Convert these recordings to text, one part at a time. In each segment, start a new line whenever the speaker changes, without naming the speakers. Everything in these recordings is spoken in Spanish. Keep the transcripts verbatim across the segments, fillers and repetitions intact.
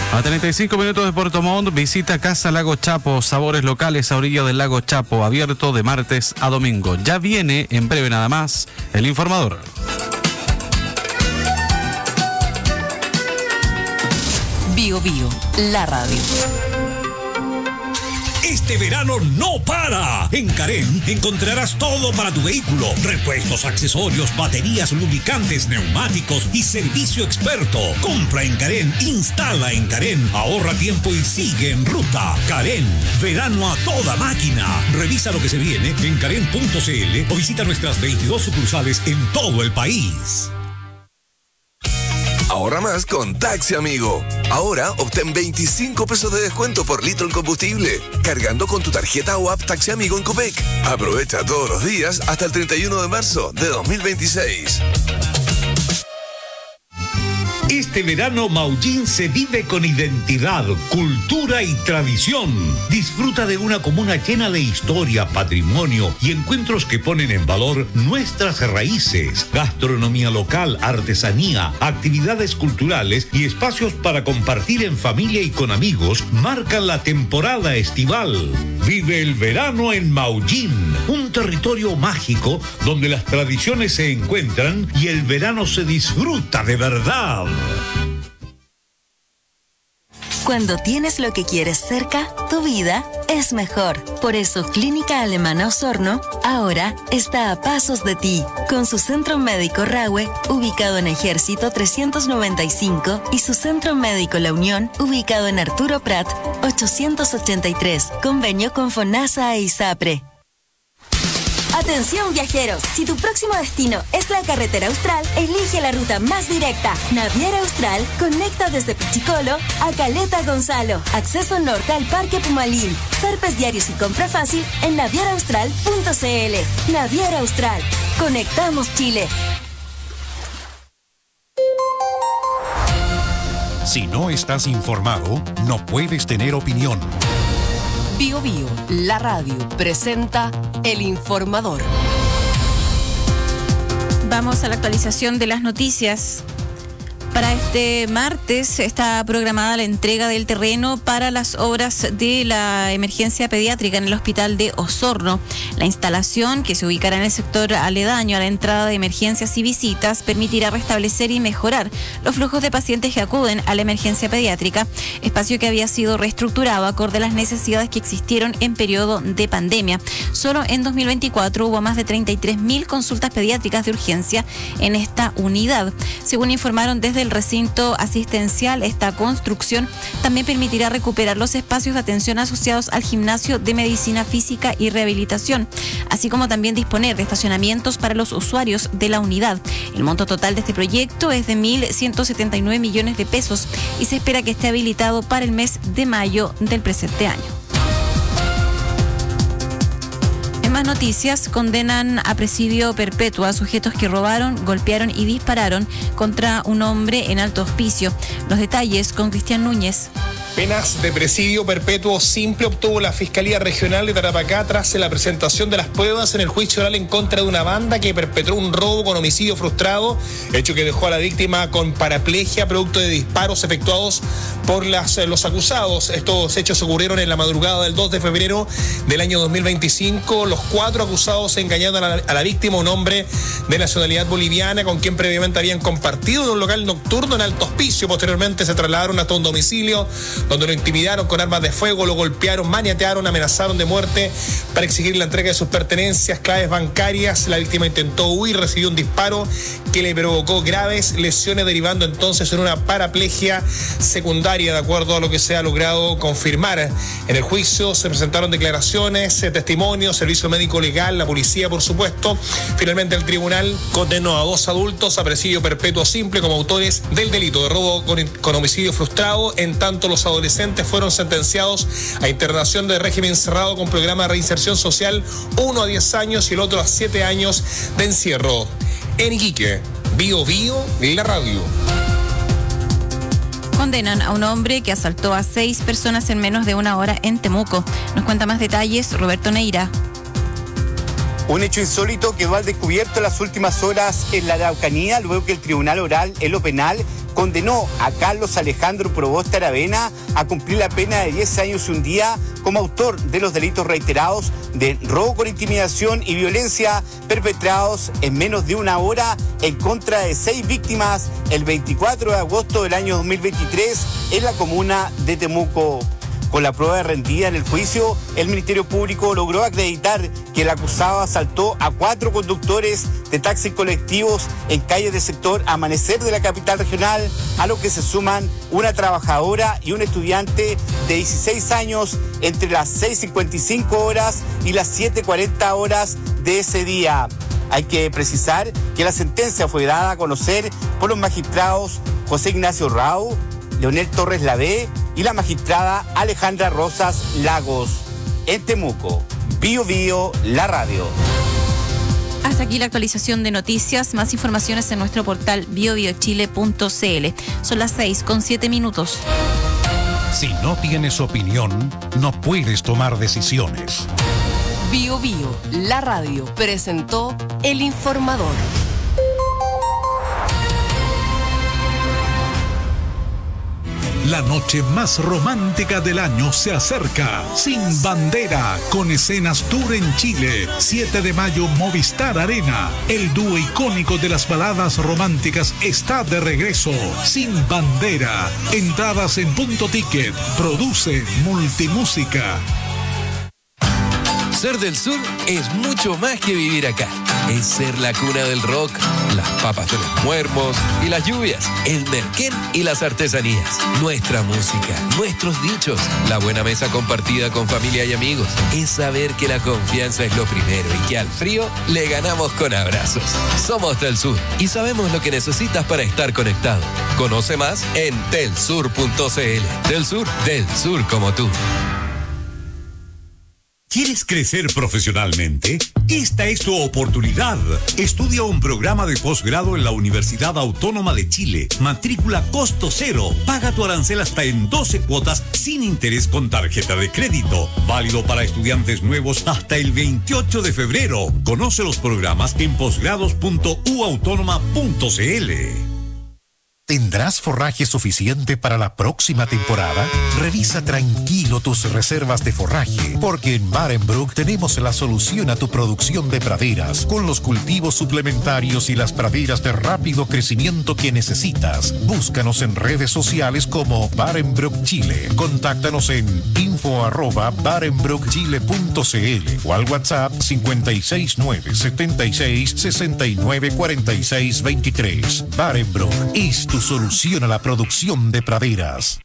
A treinta y cinco minutos de Puerto Montt, visita Casa Lago Chapo, sabores locales a orilla del lago Chapo, abierto de martes a domingo. Ya viene en breve nada más el informador.
Bio Bio, la radio.
Este verano no para. En Carén encontrarás todo para tu vehículo. Repuestos, accesorios, baterías, lubricantes, neumáticos y servicio experto. Compra en Carén, instala en Carén, ahorra tiempo y sigue en ruta. Carén, verano a toda máquina. Revisa lo que se viene en carén punto c l o visita nuestras veintidós sucursales en todo el país.
Ahorra más con Taxi Amigo. Ahora obtén veinticinco pesos de descuento por litro en combustible, cargando con tu tarjeta o app Taxi Amigo en Copec. Aprovecha todos los días hasta el treinta y uno de marzo de dos mil veintiséis.
Este verano Maullín se vive con identidad, cultura y tradición. Disfruta de una comuna llena de historia, patrimonio y encuentros que ponen en valor nuestras raíces, gastronomía local, artesanía, actividades culturales y espacios para compartir en familia y con amigos marcan la temporada estival. Vive el verano en Maullín, un territorio mágico donde las tradiciones se encuentran y el verano se disfruta de verdad.
Cuando tienes lo que quieres cerca, tu vida es mejor. Por eso Clínica Alemana Osorno ahora está a pasos de ti, con su centro médico Rahue, ubicado en Ejército trescientos noventa y cinco, y su centro médico La Unión, ubicado en Arturo Prat ochocientos ochenta y tres, convenio con FONASA e ISAPRE.
Atención viajeros, si tu próximo destino es la carretera austral, elige la ruta más directa. Naviera Austral conecta desde Pichicolo a Caleta Gonzalo. Acceso norte al Parque Pumalín. Zarpes diarios y compra fácil en naviera austral punto c l. Naviera Austral. Conectamos Chile.
Si no estás informado, no puedes tener opinión.
Bio Bio, la radio, presenta El Informador.
Vamos a la actualización de las noticias. Para este martes está programada la entrega del terreno para las obras de la emergencia pediátrica en el hospital de Osorno. La instalación, que se ubicará en el sector aledaño a la entrada de emergencias y visitas, permitirá restablecer y mejorar los flujos de pacientes que acuden a la emergencia pediátrica, espacio que había sido reestructurado acorde a las necesidades que existieron en periodo de pandemia. Solo en dos mil veinticuatro hubo más de treinta y tres mil consultas pediátricas de urgencia en esta unidad. Según informaron desde el recinto asistencial, esta construcción también permitirá recuperar los espacios de atención asociados al gimnasio de medicina física y rehabilitación, así como también disponer de estacionamientos para los usuarios de la unidad. El monto total de este proyecto es de mil ciento setenta y nueve millones de pesos y se espera que esté habilitado para el mes de mayo del presente año. En más noticias, condenan a presidio perpetuo a sujetos que robaron, golpearon y dispararon contra un hombre en Alto Hospicio. Los detalles con Cristian Núñez.
Penas de presidio perpetuo simple obtuvo la Fiscalía Regional de Tarapacá tras la presentación de las pruebas en el juicio oral en contra de una banda que perpetró un robo con homicidio frustrado, hecho que dejó a la víctima con paraplegia producto de disparos efectuados por las, los acusados. Estos hechos ocurrieron en la madrugada del dos de febrero del año dos mil veinticinco. Los cuatro acusados engañaron a la, a la víctima, un hombre de nacionalidad boliviana con quien previamente habían compartido en un local nocturno en Alto Hospicio. Posteriormente se trasladaron hasta un domicilio donde lo intimidaron con armas de fuego, lo golpearon, maniatearon, amenazaron de muerte para exigir la entrega de sus pertenencias, claves bancarias. La víctima intentó huir, recibió un disparo que le provocó graves lesiones, derivando entonces en una paraplegia secundaria, de acuerdo a lo que se ha logrado confirmar. En el juicio se presentaron declaraciones, testimonios, servicio médico legal, la policía, por supuesto. Finalmente el tribunal condenó a dos adultos a presidio perpetuo simple como autores del delito de robo con, con homicidio frustrado, en tanto los adolescentes fueron sentenciados a internación de régimen cerrado con programa de reinserción social, uno a diez años y el otro a siete años de encierro. En Iquique, Bio Bio, la radio.
Condenan a un hombre que asaltó a seis personas en menos de una hora en Temuco. Nos cuenta más detalles Roberto Neira.
Un hecho insólito quedó al descubierto en las últimas horas en la Araucanía, luego que el Tribunal Oral en lo Penal condenó a Carlos Alejandro Proboste Aravena a cumplir la pena de diez años y un día como autor de los delitos reiterados de robo con intimidación y violencia perpetrados en menos de una hora en contra de seis víctimas el veinticuatro de agosto del año dos mil veintitrés en la comuna de Temuco. Con la prueba rendida en el juicio, el Ministerio Público logró acreditar que el acusado asaltó a cuatro conductores de taxis colectivos en calles del sector Amanecer de la capital regional, a lo que se suman una trabajadora y un estudiante de dieciséis años entre las seis cincuenta y cinco horas y las siete cuarenta horas de ese día. Hay que precisar que la sentencia fue dada a conocer por los magistrados José Ignacio Rau, Leonel Torres Lavé y la magistrada Alejandra Rosas Lagos. En Temuco, Bio Bio, la radio.
Hasta aquí la actualización de noticias. Más informaciones en nuestro portal bio bio chile punto c l. Son las seis con siete minutos.
Si no tienes opinión, no puedes tomar decisiones.
Bio Bio, la radio, presentó El Informador.
La noche más romántica del año se acerca. Sin Bandera, con escenas tour en Chile. siete de mayo, Movistar Arena. El dúo icónico de las baladas románticas está de regreso. Sin Bandera. Entradas en Punto Ticket. Produce Multimúsica.
Ser del sur es mucho más que vivir acá. Es ser la cuna del rock, las papas de los muermos y las lluvias, el merquén y las artesanías, nuestra música, nuestros dichos, la buena mesa compartida con familia y amigos. Es saber que la confianza es lo primero y que al frío le ganamos con abrazos. Somos del sur y sabemos lo que necesitas para estar conectado. Conoce más en telsur punto c l. Del sur, del sur como tú.
¿Quieres crecer profesionalmente? Esta es tu oportunidad. Estudia un programa de posgrado en la Universidad Autónoma de Chile. Matrícula costo cero. Paga tu arancel hasta en doce cuotas sin interés con tarjeta de crédito. Válido para estudiantes nuevos hasta el veintiocho de febrero. Conoce los programas en posgrados punto u autónoma punto c l.
¿Tendrás forraje suficiente para la próxima temporada? Revisa tranquilo tus reservas de forraje, porque en Barenbrook tenemos la solución a tu producción de praderas, con los cultivos suplementarios y las praderas de rápido crecimiento que necesitas. Búscanos en redes sociales como Barenbrook Chile. Contáctanos en info arroba barenbrook chile punto c l o al WhatsApp cincuenta y seis nueve setenta y seis sesenta y nueve cuarenta y seis veintitrés. Barenbrook es tu solución a la producción de praderas.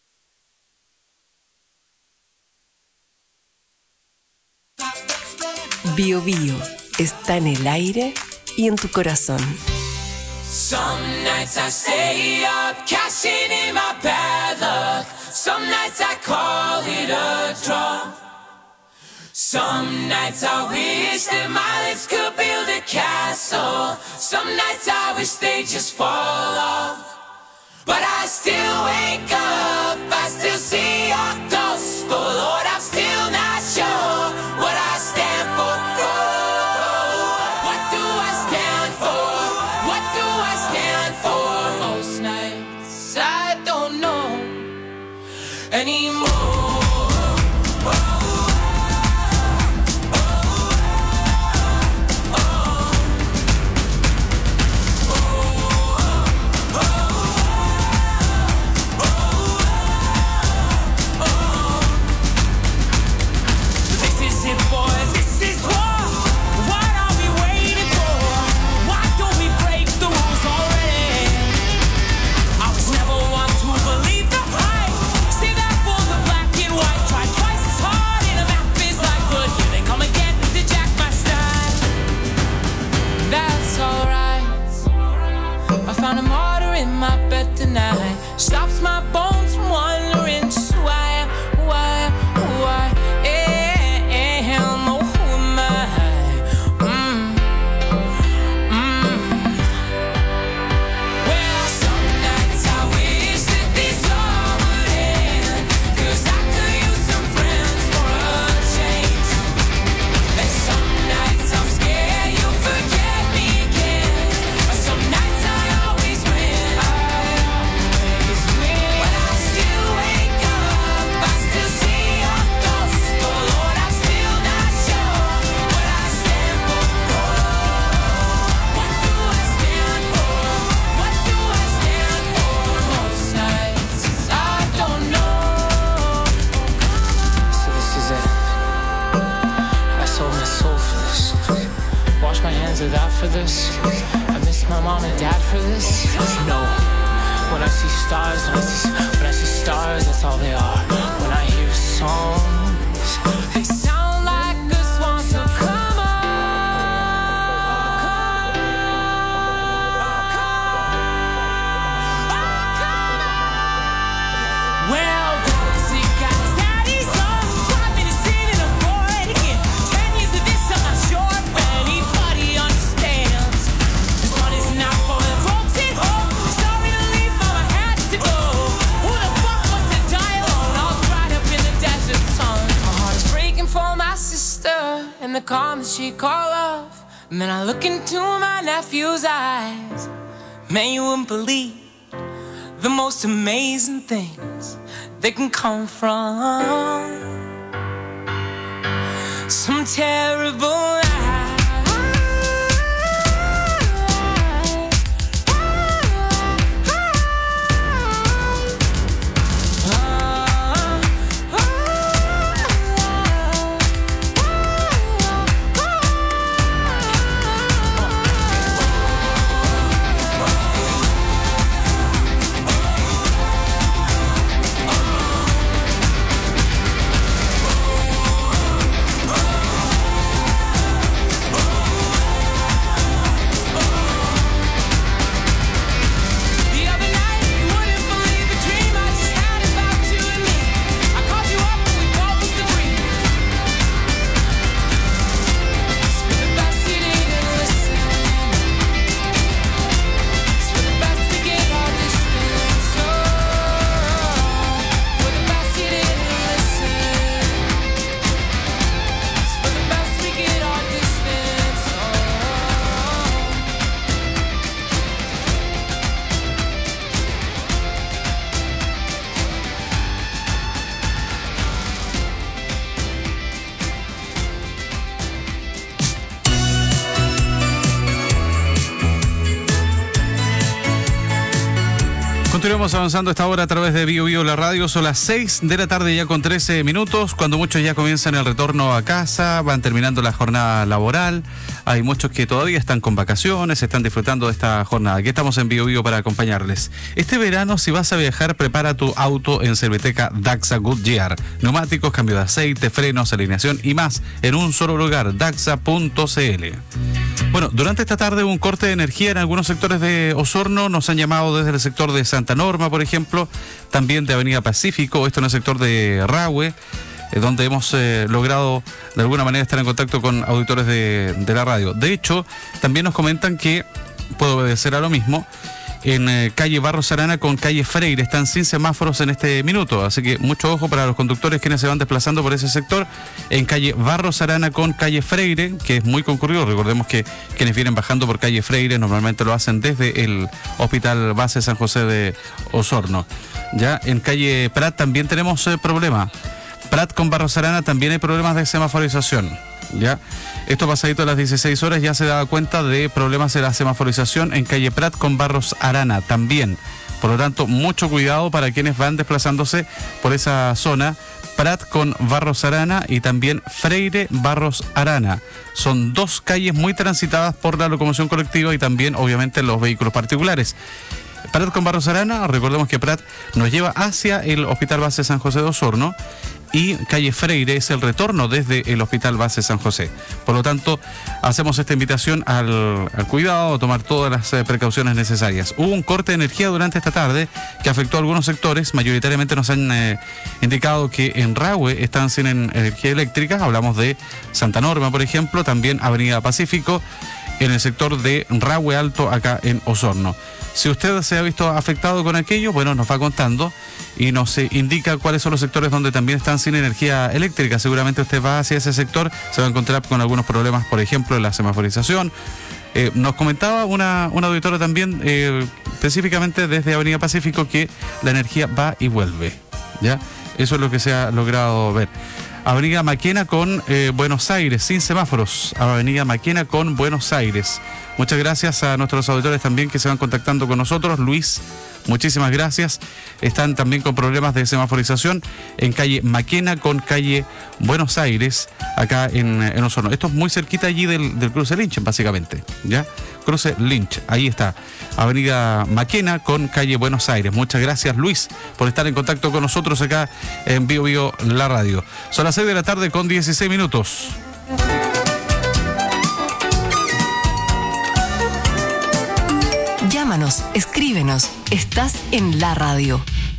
Bio Bio está en el aire y en tu corazón.
Some nights I stay up, cashing in my bad luck. Some nights I call it a draw. Some nights I wish that my lips could build a castle. Some nights I wish they just fall off. But I still wake up, I still see your ghost. Oh Lord, I'm still not sure what I stand for. Oh, what do I stand for? What do I stand for? Most nights I don't know anymore. Believe the hype, see that for the black for this? I miss my mom and dad for this? No. When I see stars, when I see, when I see stars, that's all they are. When I hear songs, they sound like a swan, so come on. Well, that's it, guys. Daddy's on. Five minutes in and I'm bored again. Ten years of this, I'm not sure if anybody understands. This one is not for the folks at home. Sorry to leave, mama had to go. Who the fuck wants to die alone? All dried up in the desert sun. My heart is breaking for my sister and the calm that she called love. And then I look into my nephew's eyes. Man, you wouldn't believe the most amazing things they can come from some terrible lie.
Continuamos avanzando esta hora a través de Bio Bio la radio. Son las seis de la tarde ya con trece minutos, cuando muchos ya comienzan el retorno a casa, van terminando la jornada laboral. Hay muchos que todavía están con vacaciones, están disfrutando de esta jornada. Aquí estamos en Bio Bio para acompañarles. Este verano, si vas a viajar, prepara tu auto en Serviteca Daxa Goodyear. Neumáticos, cambio de aceite, frenos, alineación y más en un solo lugar, daxa punto c l. Bueno, durante esta tarde hubo un corte de energía en algunos sectores de Osorno. Nos han llamado desde el sector de Santa Norma, por ejemplo, también de Avenida Pacífico, esto en el sector de Rahue, eh, donde hemos eh, logrado de alguna manera estar en contacto con auditores de, de la radio. De hecho, también nos comentan que puede obedecer a lo mismo en eh, calle Barros Arana con calle Freire. Están sin semáforos en este minuto, así que mucho ojo para los conductores quienes se van desplazando por ese sector. En calle Barros Arana con calle Freire, que es muy concurrido. Recordemos que quienes vienen bajando por calle Freire normalmente lo hacen desde el Hospital Base San José de Osorno. Ya en calle Prat también tenemos eh, problema. Prat con Barros Arana también hay problemas de semaforización. Ya, esto pasadito a las dieciséis horas ya se daba cuenta de problemas de la semaforización en calle Prat con Barros Arana también. Por lo tanto, mucho cuidado para quienes van desplazándose por esa zona. Prat con Barros Arana y también Freire Barros Arana. Son dos calles muy transitadas por la locomoción colectiva y también obviamente los vehículos particulares. Prat con Barros Arana, recordemos que Prat nos lleva hacia el Hospital Base San José de Osorno y calle Freire es el retorno desde el Hospital Base San José. Por lo tanto, hacemos esta invitación al, al cuidado, a tomar todas las eh, precauciones necesarias. Hubo un corte de energía durante esta tarde que afectó a algunos sectores. Mayoritariamente nos han eh, indicado que en Rahue están sin en, energía eléctrica. Hablamos de Santa Norma, por ejemplo, también Avenida Pacífico, en el sector de Rahue Alto, acá en Osorno. Si usted se ha visto afectado con aquello, bueno, nos va contando y nos eh, indica cuáles son los sectores donde también están sin energía eléctrica. Seguramente usted va hacia ese sector, se va a encontrar con algunos problemas, por ejemplo, en la semaforización. Eh, nos comentaba una, una auditora también, eh, específicamente desde Avenida Pacífico, que la energía va y vuelve. ¿Ya? Eso es lo que se ha logrado ver. Avenida Maquena con eh, Buenos Aires, sin semáforos. Avenida Maquena con Buenos Aires. Muchas gracias a nuestros auditores también que se van contactando con nosotros. Luis Muchísimas gracias. Están también con problemas de semaforización en calle Maquena con calle Buenos Aires, acá en, en Osorno. Esto es muy cerquita allí del, del cruce Lynch, básicamente, ¿ya? Cruce Lynch, ahí está. Avenida Maquena con calle Buenos Aires. Muchas gracias, Luis, por estar en contacto con nosotros acá en Bio Bio La Radio. Son las seis de la tarde con dieciséis minutos.
Llámanos, escríbenos. Estás en la radio.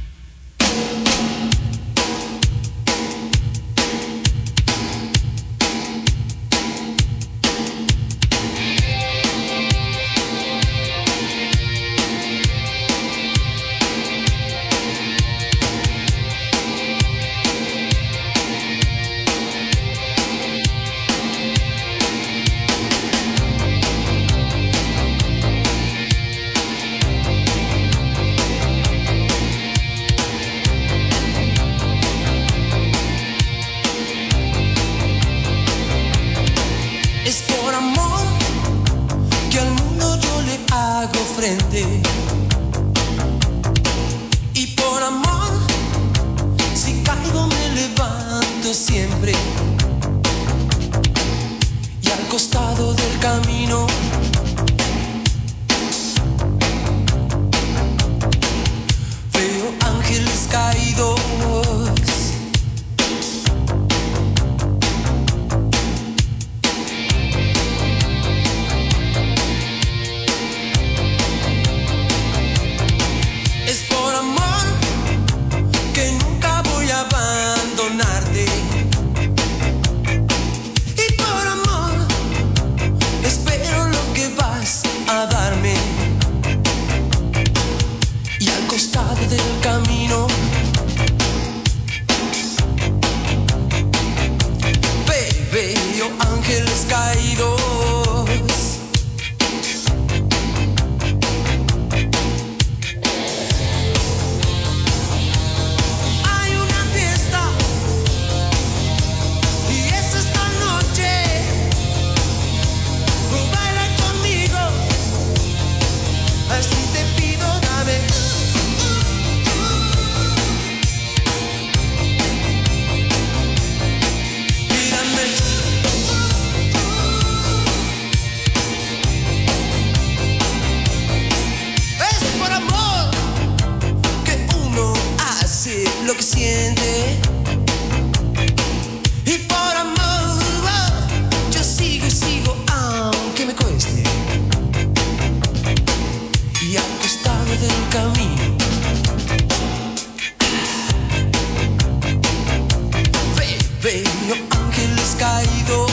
Y por amor, si caigo me levanto siempre. Y al costado del camino veo ángeles caídos. Del camino veo ángeles caídos. Hay una fiesta y es esta noche. Baila conmigo, así te pido, dame. Lo que siente, y por amor yo sigo y sigo aunque me cueste. Y al costado del camino veo ángeles caídos.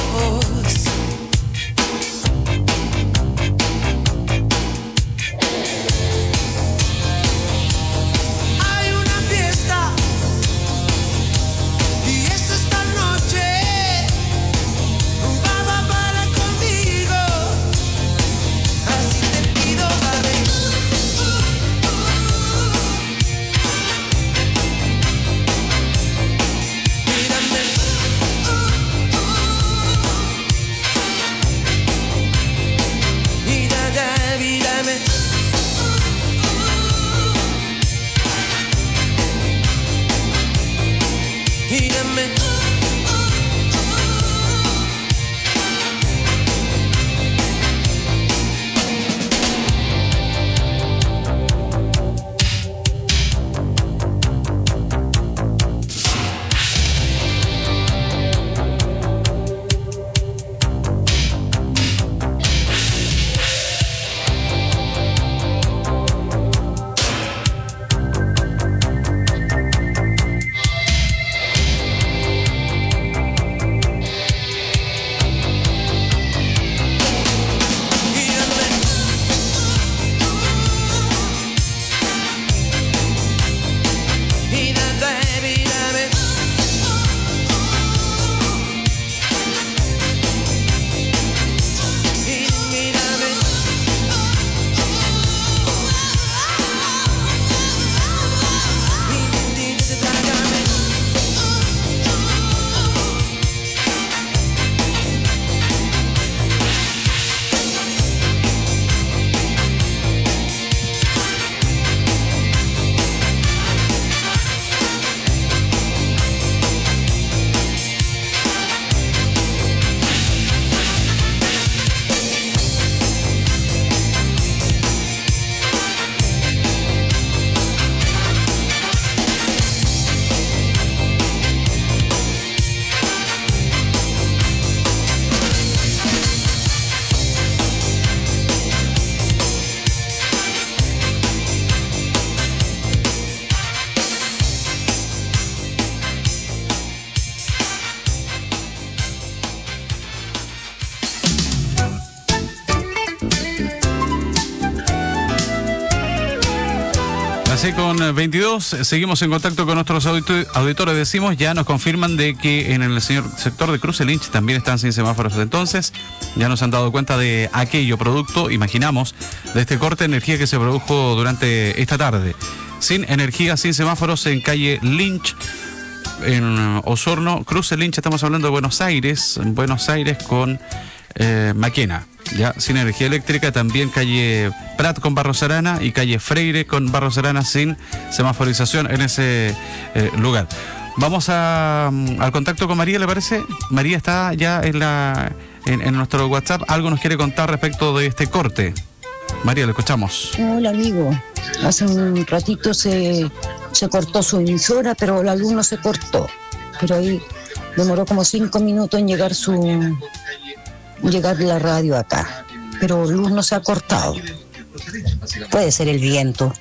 seis con veintidós, seguimos en contacto con nuestros audito- auditores, decimos, ya nos confirman de que en el señor sector de Cruce Lynch también están sin semáforos, entonces ya nos han dado cuenta de aquello producto, imaginamos, de este corte de energía que se produjo durante esta tarde. Sin energía, sin semáforos en calle Lynch, en Osorno, Cruce Lynch, estamos hablando de Buenos Aires, Buenos Aires con eh, Maquena. Ya sin energía eléctrica, también calle Prat con Barros Arana y calle Freire con Barros Arana sin semaforización en ese eh, lugar. Vamos a, al contacto con María, ¿le parece? María está ya en la en, en nuestro WhatsApp. Algo nos quiere contar respecto de este corte. María, le escuchamos.
Hola, amigo. Hace un ratito se, se cortó su emisora, pero la luz no se cortó. Pero ahí demoró como cinco minutos en llegar su llegar la radio acá. Pero luz no se ha cortado. Puede ser el viento.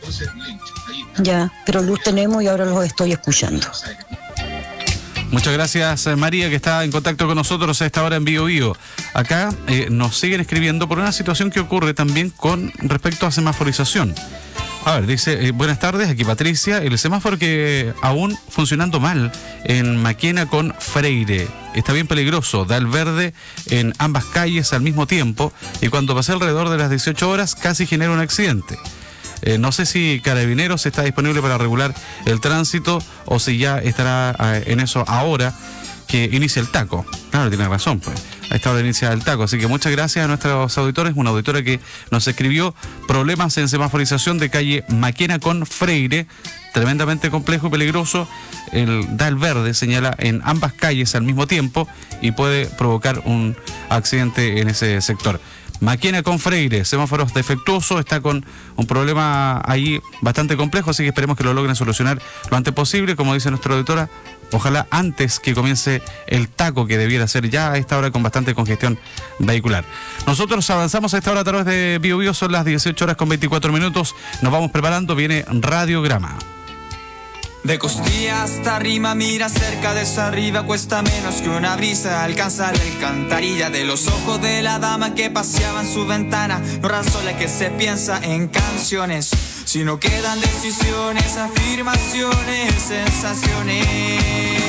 Ya, pero luz tenemos y ahora los estoy escuchando.
Muchas gracias, María, que está en contacto con nosotros a esta hora en Bio Bio. Acá eh, nos siguen escribiendo por una situación que ocurre también con respecto a semaforización. A ver, dice, eh, buenas tardes, aquí Patricia. El semáforo que aún funcionando mal en Maquena con Freire. Está bien peligroso, da el verde en ambas calles al mismo tiempo y cuando pasé alrededor de las dieciocho horas casi genera un accidente. Eh, no sé si Carabineros está disponible para regular el tránsito o si ya estará eh, en eso ahora que inicia el taco. Claro, tiene razón, pues. A esta hora inicia el taco. Así que muchas gracias a nuestros auditores. Una auditora que nos escribió problemas en semaforización de calle Maquena con Freire. Tremendamente complejo y peligroso. El, da el verde, señala, en ambas calles al mismo tiempo y puede provocar un accidente en ese sector. Maquena con Freire, semáforos defectuosos, está con un problema ahí bastante complejo, así que esperemos que lo logren solucionar lo antes posible, como dice nuestra auditora, ojalá antes que comience el taco que debiera ser ya a esta hora con bastante congestión vehicular. Nosotros avanzamos a esta hora a través de Bio Bio, son las dieciocho horas con veinticuatro minutos, nos vamos preparando, viene Radiograma.
De costilla hasta arriba, mira cerca de esa arriba, cuesta menos que una brisa alcanzar la alcantarilla de los ojos de la dama que paseaba en su ventana. No razona que se piensa en canciones, sino quedan decisiones, afirmaciones, sensaciones.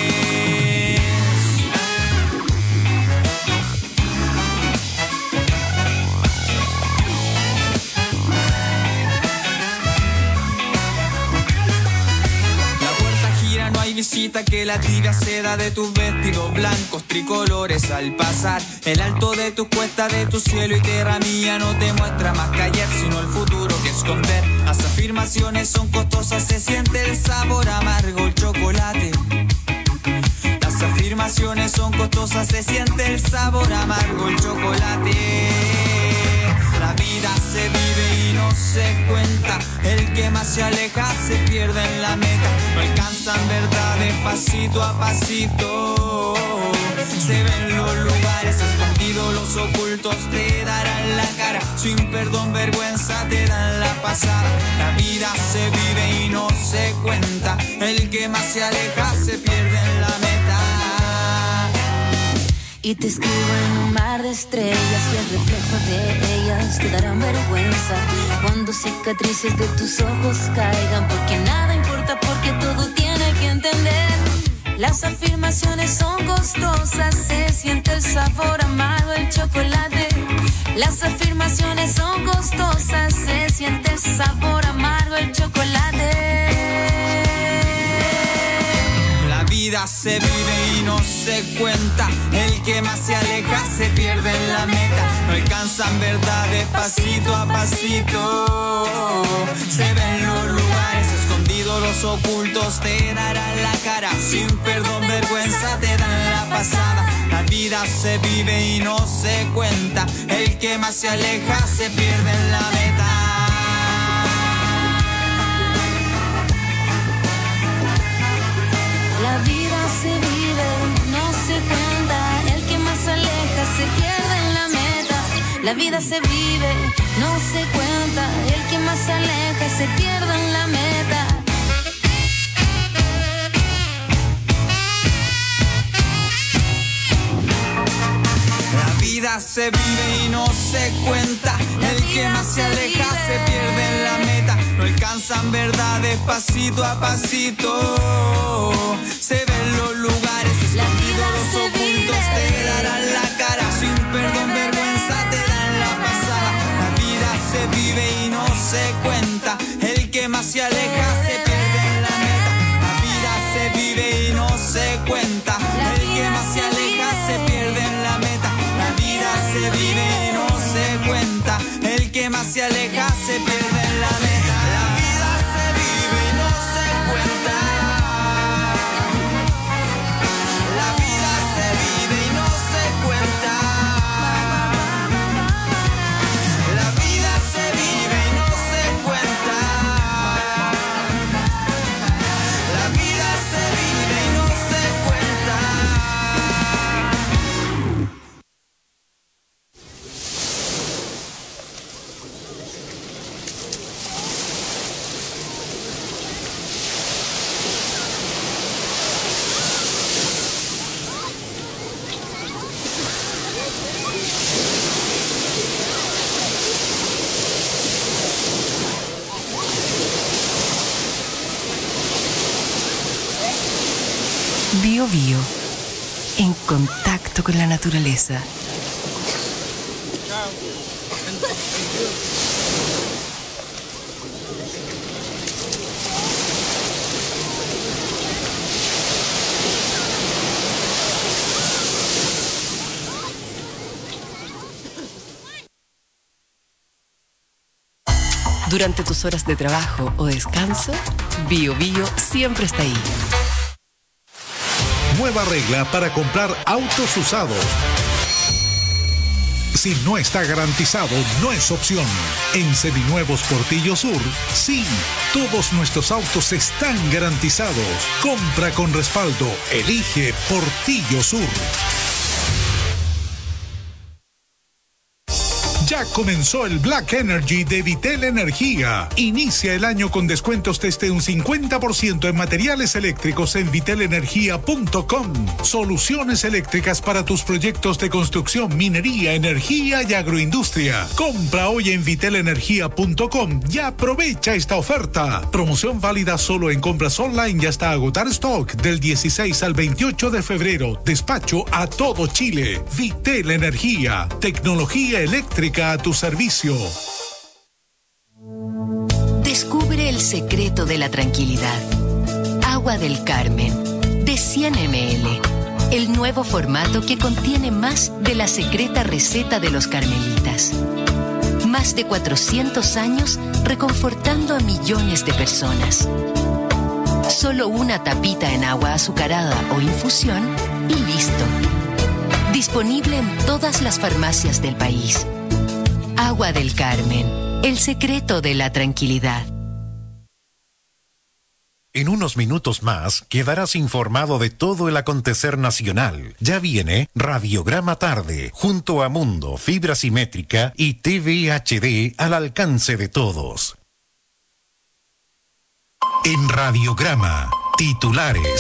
No hay visita que la tibia seda de tus vestidos blancos tricolores al pasar. El alto de tus cuestas, de tu cielo y tierra mía no te muestra más que ayer, sino el futuro que esconder. Las afirmaciones son costosas, se siente el sabor amargo, el chocolate. Las afirmaciones son costosas, se siente el sabor amargo, el chocolate. La vida se vive y no se cuenta, el que más se aleja se pierde en la meta. No alcanzan verdades pasito a pasito, se ven los lugares escondidos, los ocultos te darán la cara, sin perdón, vergüenza te dan la pasada. La vida se vive y no se cuenta, el que más se aleja se pierde en la meta.
Y te escribo en un mar de estrellas y el reflejo de ellas te darán vergüenza cuando cicatrices de tus ojos caigan, porque nada importa, porque todo tiene que entender. Las afirmaciones son costosas, se siente el sabor amargo, el chocolate. Las afirmaciones son costosas, se siente el sabor amargo, el chocolate.
La vida se vive y no se cuenta, el que más se aleja se pierde en la meta. No alcanzan verdades pasito a pasito, se ven los lugares escondidos, los ocultos te darán la cara, sin perdón, vergüenza te dan la pasada. La vida se vive y no se cuenta, el que más se aleja se pierde en la meta.
La vida se vive, no se cuenta, el que más se aleja se pierde en la meta. La vida se vive, no se cuenta, el que más se aleja se pierde en la meta.
La vida vida se vive y no se cuenta. El que más se aleja se pierde en la meta. No alcanzan verdades pasito a pasito. Se ven los lugares escondidos, los ocultos te darán la cara. Sin perdón, vergüenza te dan la pasada. La vida se vive y no se cuenta. El que más se aleja se pierde en la meta. La vida se vive y no se cuenta. El que más se aleja se pierde en la meta. La vida se vive y no se cuenta. El que más se aleja se pierde en la meta. La vida se vive y no se cuenta. La vida se vive y no se cuenta. La vida se vive y no se cuenta. La vida se vive y no se cuenta.
Bio Bio, en contacto con la naturaleza. Durante tus horas de trabajo o descanso, Bio Bio siempre está ahí.
Nueva regla para comprar autos usados. Si no está garantizado, no es opción. En Seminuevos Portillo Sur, sí, todos nuestros autos están garantizados. Compra con respaldo. Elige Portillo Sur. Ya comenzó el Black Energy de Vitel Energía. Inicia el año con descuentos desde un cincuenta por ciento en materiales eléctricos en vitel energía punto com. Soluciones eléctricas para tus proyectos de construcción, minería, energía y agroindustria. Compra hoy en vitel energía punto com y aprovecha esta oferta. Promoción válida solo en compras online y hasta agotar stock del dieciséis al veintiocho de febrero. Despacho a todo Chile. Vitel Energía. Tecnología eléctrica a tu servicio.
Descubre el secreto de la tranquilidad. Agua del Carmen, de cien mililitros. El nuevo formato que contiene más de la secreta receta de los carmelitas. Más de cuatrocientos años reconfortando a millones de personas. Solo una tapita en agua azucarada o infusión y listo. Disponible en todas las farmacias del país. Agua del Carmen, el secreto de la tranquilidad.
En unos minutos más quedarás informado de todo el acontecer nacional. Ya viene Radiograma Tarde, junto a Mundo, Fibra Simétrica y T V H D al alcance de todos. En Radiograma, titulares.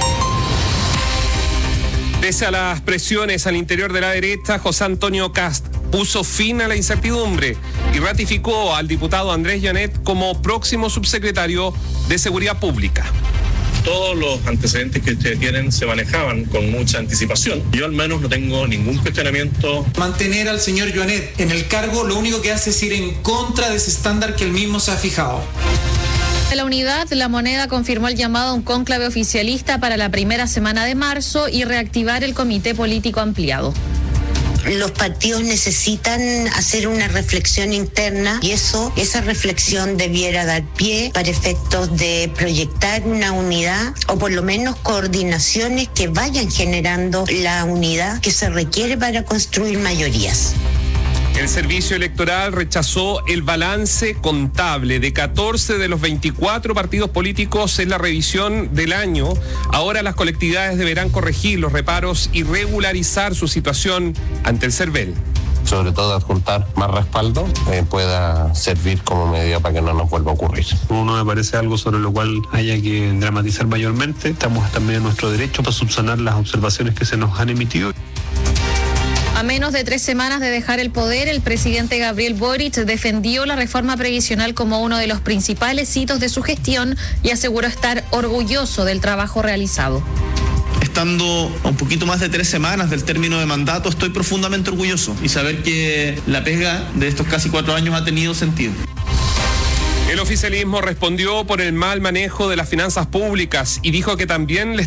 Pese a las presiones al interior de la derecha, José Antonio Kast puso fin a la incertidumbre y ratificó al diputado Andrés Llanet como próximo subsecretario de Seguridad Pública.
Todos los antecedentes que ustedes tienen se manejaban con mucha anticipación. Yo al menos no tengo ningún cuestionamiento.
Mantener al señor Llanet en el cargo lo único que hace es ir en contra de ese estándar que él mismo se ha fijado.
De la Unidad, La Moneda confirmó el llamado a un cónclave oficialista para la primera semana de marzo y reactivar el comité político ampliado.
Los partidos necesitan hacer una reflexión interna y eso, esa reflexión debiera dar pie para efectos de proyectar una unidad o por lo menos coordinaciones que vayan generando la unidad que se requiere para construir mayorías.
El Servicio Electoral rechazó el balance contable de catorce de los veinticuatro partidos políticos en la revisión del año. Ahora las colectividades deberán corregir los reparos y regularizar su situación ante el CERVEL.
Sobre todo adjuntar más respaldo eh, pueda servir como medida para que no nos vuelva a ocurrir.
No me parece algo sobre lo cual haya que dramatizar mayormente. Estamos también en nuestro derecho para subsanar las observaciones que se nos han emitido.
A menos de tres semanas de dejar el poder, el presidente Gabriel Boric defendió la reforma previsional como uno de los principales hitos de su gestión y aseguró estar orgulloso del trabajo realizado.
Estando a un poquito más de tres semanas del término de mandato, estoy profundamente orgulloso y saber que la pega de estos casi cuatro años ha tenido sentido.
El oficialismo respondió por el mal manejo de las finanzas públicas y dijo que también les